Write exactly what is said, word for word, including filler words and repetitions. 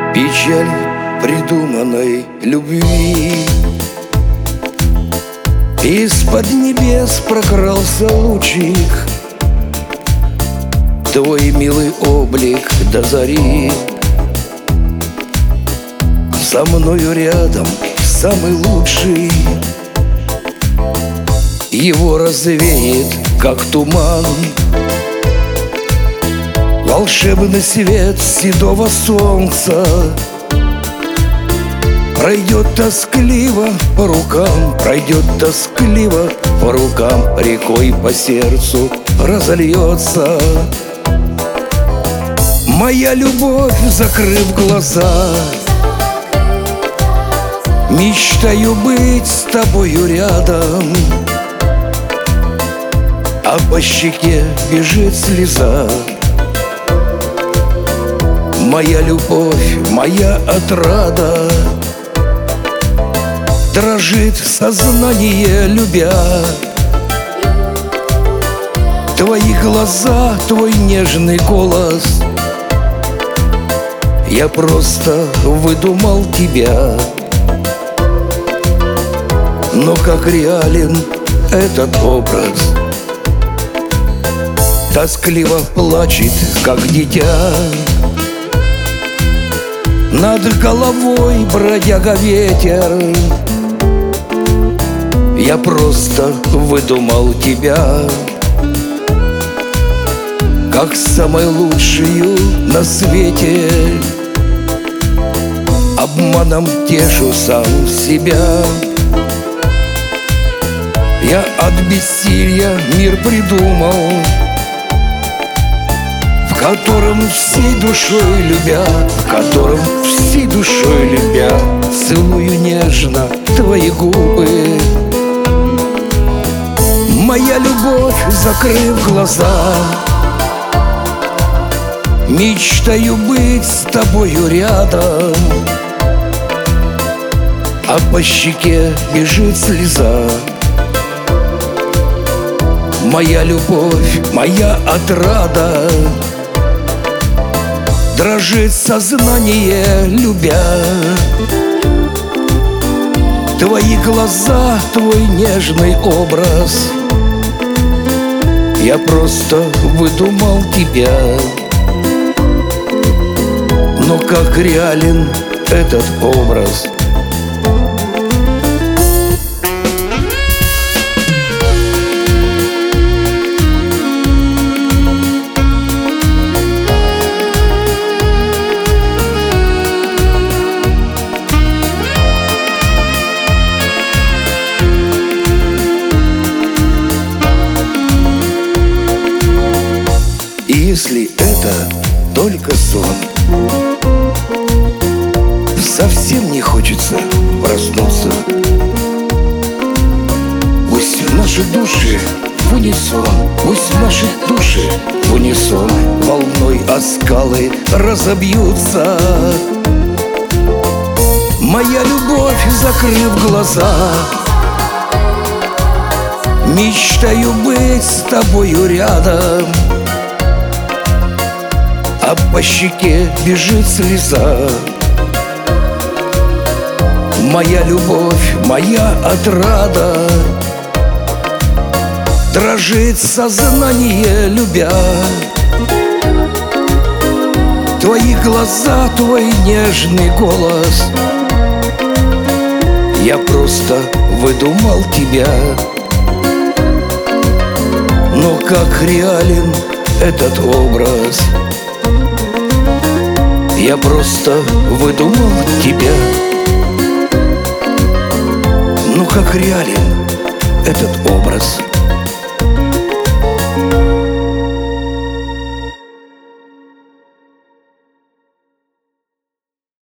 Печаль придуманной любви. Из-под небес прокрался лучик, твой милый облик до зари. Со мною рядом самый лучший, его развеет, как туман, волшебный свет седого солнца. Пройдет тоскливо по рукам, пройдет тоскливо по рукам, рекой по сердцу разольется. Моя любовь, закрыв глаза, мечтаю быть с тобою рядом, а по щеке бежит слеза. Моя любовь, моя отрада, дрожит сознание, любя. Твои глаза, твой нежный голос, я просто выдумал тебя. Но как реален этот образ, тоскливо плачет, как дитя. Над головой бродяга ветер, я просто выдумал тебя, как самую лучшую на свете. Обманом тешу сам себя, я от бессилия мир придумал, в котором всей душой любя, в котором всей душой любя, целую нежно твои губы. Моя любовь, закрыв глаза, мечтаю быть с тобою рядом, а по щеке бежит слеза. Моя любовь, моя отрада, дрожит сознание, любя. Твои глаза, твой нежный образ, я просто выдумал тебя. Но как реален этот образ. Если это только сон, совсем не хочется проснуться. Пусть наши души в унисон, пусть наши души в унисон волной о скалы разобьются. Моя любовь, закрыв глаза, мечтаю быть с тобою рядом, а по щеке бежит слеза. Моя любовь, моя отрада, дрожит сознание, любя. Твои глаза, твой нежный голос, я просто выдумал тебя. Но как реален этот образ, я просто выдумал тебя. Ну как реален этот образ.